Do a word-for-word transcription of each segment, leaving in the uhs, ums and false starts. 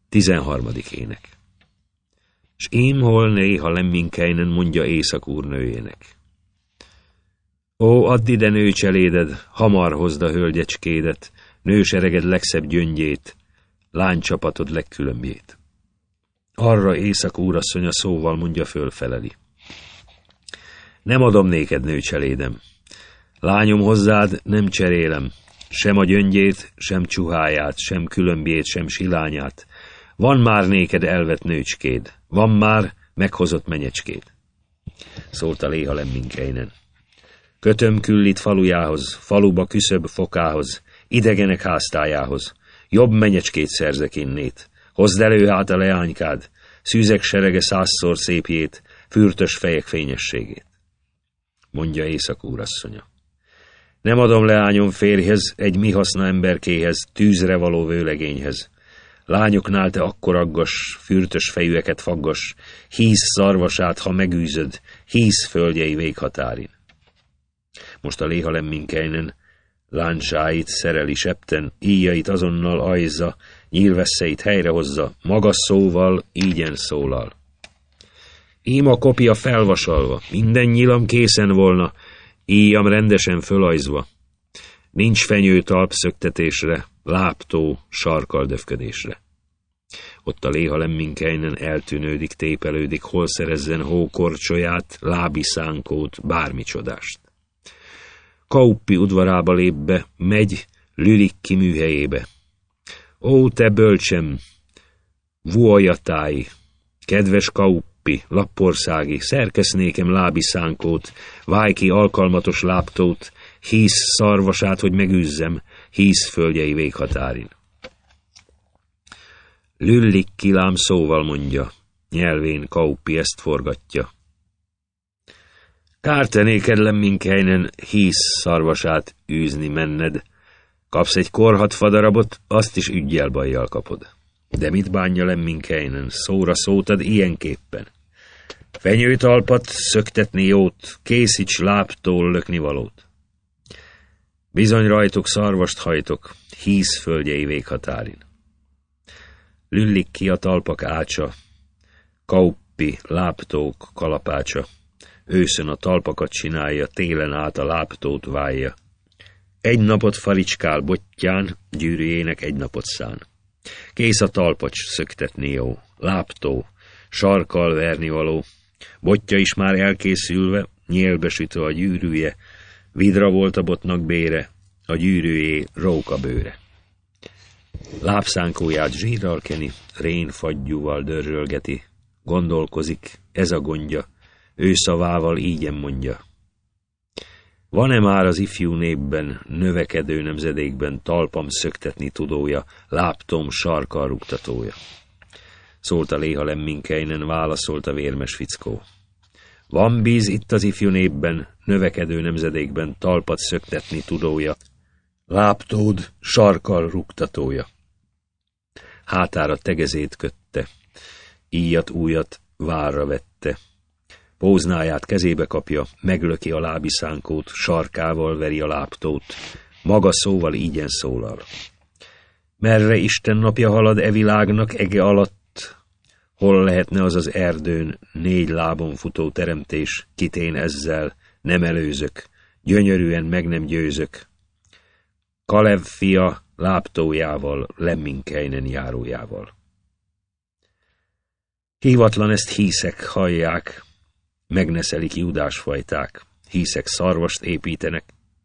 Tizenharmadik ének. S ím hol néha Lemminkäinen mondja Észak úrnőjének. Ó, add ide nőcseléded, hamar hozd a hölgyecskédet, nősereged legszebb gyöngyét, lánycsapatod legkülönbjét. Arra Észak úrasszonya szóval mondja fölfeleli. Nem adom néked nőcselédem, lányom hozzád nem cserélem, sem a gyöngyét, sem csuháját, sem különbjét, sem silányát. Van már néked elvett nőcskéd, van már meghozott menyecskéd. Szólta Léha Lemminkäinen. Kötöm küllit falujához, faluba küszöbb fokához, idegenek háztájához. Jobb menyecskét szerzek innét. Hozd elő hát a leánykád, szűzek serege százszor szépjét, fürtös fejek fényességét. Mondja Észak úrasszonya. Nem adom leányom férjhez, egy mi haszna emberkéhez, tűzre való vőlegényhez. Lányoknál te akkor aggas, fürtös fejűeket faggas, híz szarvasát, ha megűzöd, híz földjei véghatárin. Most a Léha Lemminkäinen láncsáit szereli septen, íjait azonnal ajza, nyílvesszeit helyrehozza, magas szóval, ígyen szólal. Ím a kopia felvasalva, minden nyilam készen volna, íjam rendesen fölajzva. Nincs fenyő talpszöktetésre, láptó sarkaldöfködésre. Ott a Léha Lemminkäinen eltűnődik, tépelődik, hol szerezzen hókorcsolyát, lábi szánkót, bármicsodást. Kauppi udvarába lép be, megy Lylikki műhelyébe. Ó, te bölcsem, vuojatáj, kedves Kauppi, lappországi, szerkesz nékem lábi szánkót, válj ki alkalmatos láptót, híz szarvasát, hogy megűzzem, híz földjei véghatárin. Lylikki lám szóval mondja, nyelvén Kauppi ezt forgatja. Kár te néked Lemminkäinen híz szarvasát űzni menned, kapsz egy korhat fadarabot, azt is üggyel bajjal kapod. De mit bánja Lemminkäinen, szóra szót ad ilyenképpen. Fenyőtalpat szöktetni jót, készíts láptól lökni valót. Bizony rajtuk szarvast hajtok, híz földjei véghatárin. Lylikki a talpak ácsa, Kauppi láptók kalapácsa, őszön a talpakat csinálja, télen át a láptót válja. Egy napot faricskál bottyán, gyűrűjének egy napot szán. Kész a talpacs szöktetni jó, láptó, sarkkal verni való, botja is már elkészülve, nyélbe sütve a gyűrűje, vidra volt a botnak bére, a gyűrűjé róka bőre. Lábszánkóját zsírral keni, rén fagyúval dörrölgeti, gondolkozik, ez a gondja, ő szavával ígyen mondja. Van-e már az ifjú népben, növekedő nemzedékben talpam szöktetni tudója, láptom sarkal rúgtatója? Szólta Léha Lemminkäinen, válaszolt a vérmes fickó. Van bíz itt az ifjú népben, növekedő nemzedékben talpat szöktetni tudója, láptód sarkal rúgtatója. Hátára tegezét kötte, íjat újat várra vette. Póznáját kezébe kapja, meglöki a lábi szánkót, sarkával veri a láptót, maga szóval ígyen szólal. Merre Isten napja halad e világnak ege alatt, hol lehetne az az erdőn négy lábon futó teremtés, kit én ezzel nem előzök, gyönyörűen meg nem győzök. Kalev fia láptójával, Lemminkäinen járójával. Hívatlan ezt híszek hallják, megneszelik júdásfajták, híszek szarvast építenek,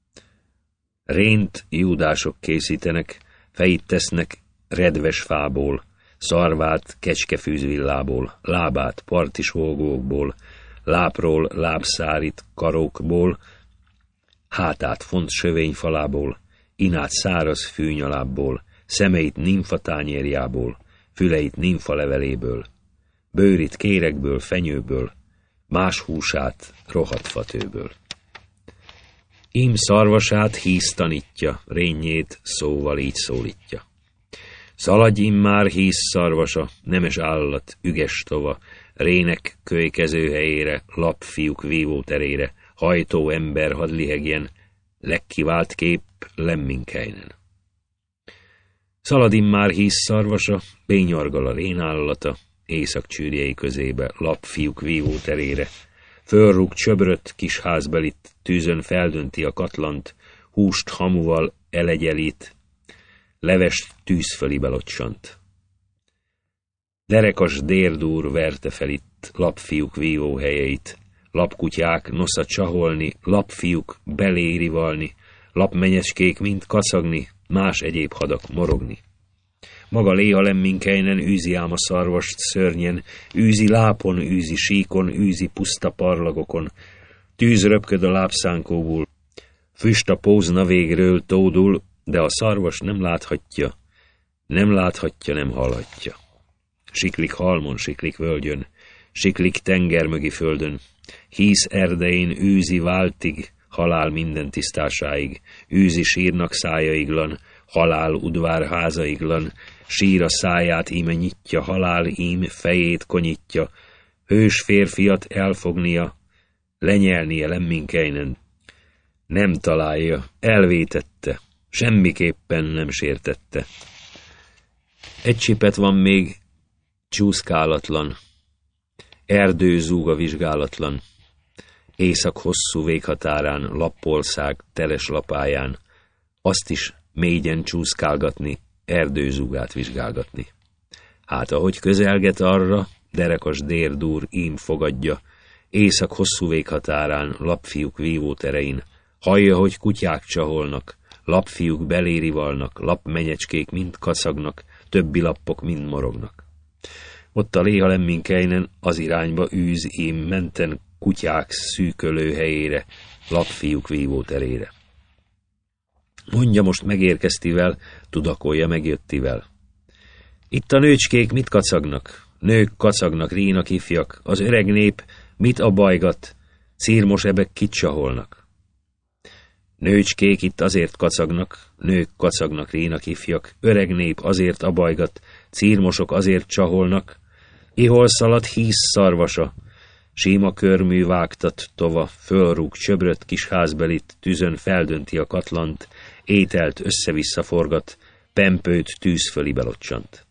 rént júdások készítenek, fejét tesznek redves fából, szarvát kecskefűzvillából, lábát partisvolgókból, lábról lábszárit karókból, hátát font sövényfalából, inát száraz fűnyalábból, szemeit nimfa tányérjából, füleit nimfa leveléből, bőrit kérekből, fenyőből, más húsát rohadt fatőből. Ím szarvasát híz tanítja, rényét szóval így szólítja. Szaladj immár híz szarvasa, nemes állat, üges tova, rének kölykező helyére, lapfiúk vívó terére, hajtó ember hadd lihegjen, legkivált kép Lemminkäinen. Szaladin már híz szarvasa, bényargal a rénállata, északcsűrjei közébe, lapfiúk vívó terére. Fölrúg csöbrött kis házbelit, tűzön feldönti a katlant, húst hamuval elegyelít, levest tűz fölé belocsant. Derekas dérdúr verte fel itt lapfiúk vívó helyeit, lapkutyák nosza csaholni, lapfiúk belérivalni, lapmenyecskék mind kacagni, más egyéb hadak morogni. Maga Léha Lemminkäinen űzi ám a szarvast szörnyen, űzi lápon, űzi síkon, űzi puszta parlagokon, tűz röpköd a lábszánkóból, füst a pózna végről tódul, de a szarvas nem láthatja, nem láthatja, nem hallhatja. Siklik halmon, siklik völgyön, siklik tengermögi földön, híz erdején űzi váltig, halál minden tisztásáig, űzi sírnak szájaiglan, halál udvár házaiglan, sír a száját íme nyitja, halál ím fejét konyítja, hős férfiat elfognia, lenyelnie Lemminkäinen. Nem találja, elvétette, semmiképpen nem sértette. Egy csipet van még, csúszkálatlan, erdő zúga vizsgálatlan, észak hosszú véghatárán, lappország teres lapáján, azt is mélyen csúszkálgatni, erdőzúgát vizsgálgatni. Hát ahogy közelget arra, derekas dérdúr ím fogadja, észak hosszú véghatárán, lapfiúk vívó terein, hallja, hogy kutyák csaholnak, lapfiúk belérivalnak, lapmenyecskék mind kacagnak, többi lappok mind morognak. Ott a Léha Lemminkäinen az irányba űz ím menten kutyák szűkölő helyére, lapfiúk vívó terére. Mondja most megérkeztivel, tudakolja megjöttivel. Itt a nőcskék mit kacagnak? Nők kacagnak, rínak ifjak, az öreg nép mit abajgat, círmos ebek kit csaholnak. Nőcskék itt azért kacagnak, nők kacagnak, rínak ifjak, öreg nép azért abajgat, círmosok azért csaholnak, ihol szalad híz szarvasa, síma körmű vágtat tova, fölrúg csöbrött kis házbelit, tűzön feldönti a katlant, ételt össze-vissza forgat, pempőt tűz fölé belocsant.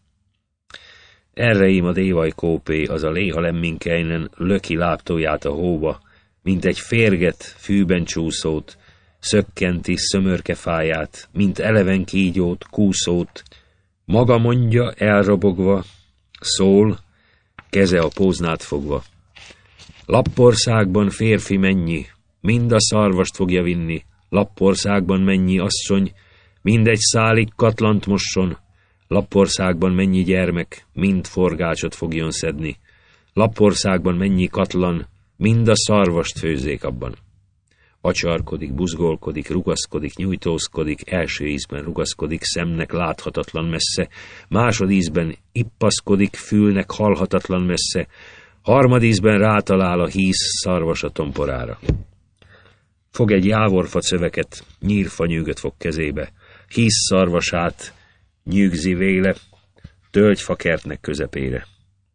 Erre ím a dévaj kópé, az a Léha Lemminkäinen löki lábtóját a hóba, mint egy férget fűben csúszót, szökkenti szömörke fáját, mint eleven kígyót, kúszót, maga mondja elrobogva, szól, keze a póznát fogva. Lappországban férfi mennyi, mind a szarvast fogja vinni, Lappországban mennyi asszony, mindegy szálig katlant mosson, Lappországban mennyi gyermek, mind forgácsot fogjon szedni, Lappországban mennyi katlan, mind a szarvast főzzék abban. Acsarkodik, buzgolkodik, rugaszkodik, nyújtózkodik, első ízben rugaszkodik, szemnek láthatatlan messze, másodízben ippaszkodik, fülnek hallhatatlan messze, harmadízben rátalál a híz szarvas a tomporára. Fog egy jávorfa cöveket, nyírfa nyűgöt fog kezébe, híz szarvasát nyűgzi véle, tölgyfa kertnek közepére.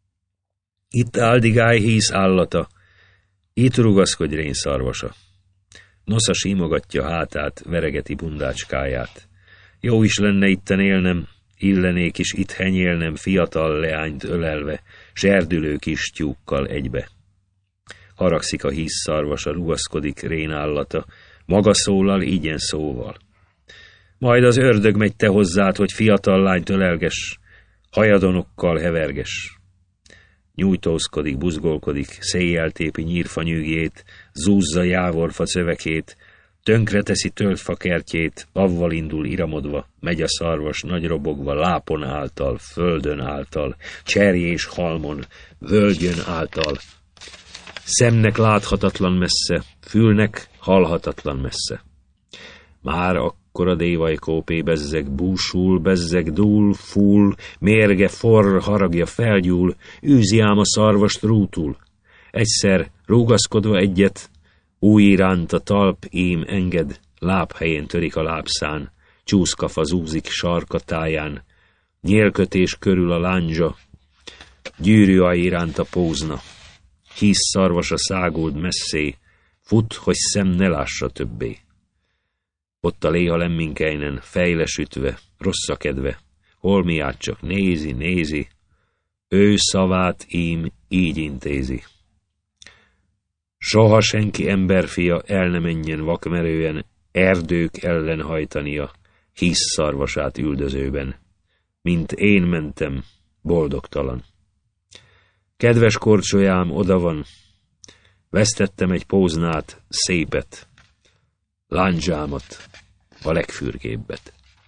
Itt áldigály híz állata, itt rugaszkodj rén szarvasa. Nosza símogatja hátát, veregeti bundácskáját. Jó is lenne itten élnem, illenék is itt henyélnem fiatal leányt ölelve, serdülő kis tyúkkal egybe. Haragszik a híz szarvasa, rugaszkodik rénállata, maga szólal, igyen szóval. Majd az ördög megy te hozzád, hogy fiatal lányt ölelges, hajadonokkal heverges. Nyújtózkodik, buzgolkodik, széjjel tépi nyírfa nyűgjét, zúzza jávorfa cövekét, tönkreteszi tölgyfa kertjét, avval indul iramodva, megy a szarvas nagy robogva, lápon által, földön által, cserjés halmon, völgyön által. Szemnek láthatatlan messze, fülnek hallhatatlan messze. Már akkor a dévaj kópé bezzeg búsul, bezzeg dúl, fúl, mérge forr, haragja felgyúl, űzi ám a szarvast rútul. Egyszer rúgaszkodva egyet, új iránt a talp ím enged, lábhelyén törik a lábszán, csúszkafa zúzik sarka táján, nyélkötés körül a lándzsa, gyűrű aj iránt a pózna. Híz szarvasa száguld messzé, fut, hogy szem ne lássa többé. Ott a Léha Lemminkäinen, fejlesütve, rosszakedve, holmiát csak nézi, nézi, ő szavát ím így intézi. Soha senki emberfia el ne menjen vakmerően, erdők ellen hajtania, hisz szarvasát üldözőben, mint én mentem, boldogtalan. Kedves korcsolyám, oda van, vesztettem egy póznát, szépet, lándzsámat, a legfürgébbet.